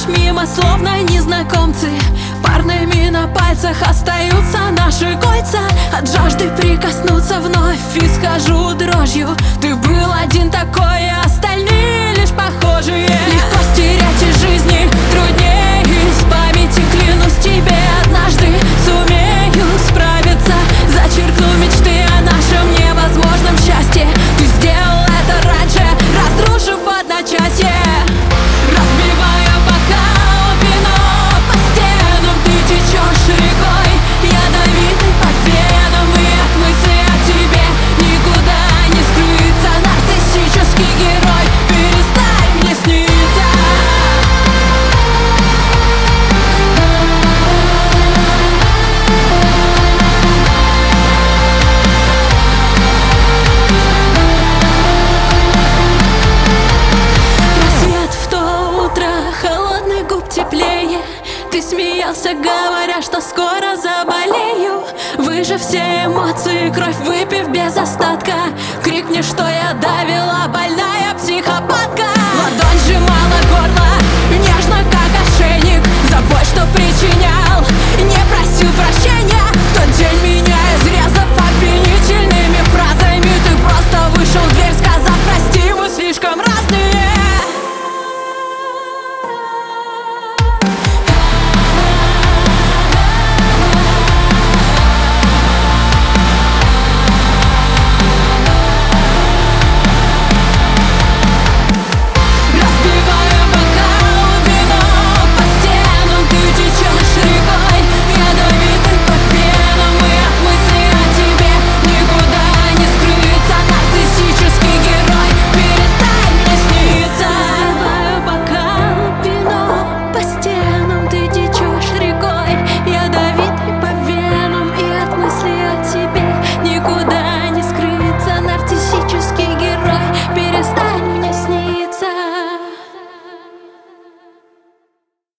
проходишь мимо, словно незнакомцы. Парными на пальцах остаются наши кольца. От жажды прикоснуться вновь и скажу дрожью: ты был один такой, а остальные лишь похожие. Легко стереть из жизни, труднее из памяти. Клянусь тебе, однажды сумею справиться. Зачеркну мечты о нашем невозможном счастье. Ты сделал это раньше, разрушив одночасье. Разбивая бокал, вино по стенам, ты течешь рекой, ядовитый по венам. И от мысли о тебе никуда не скрыться. Нарциссический герой, перестань мне сниться. Теплее. Ты смеялся, говоря, что скоро заболею. Выжив все эмоции, кровь выпив без остатка. Крикни, что я давила, больная психопатка. Ладонь сжимала горло,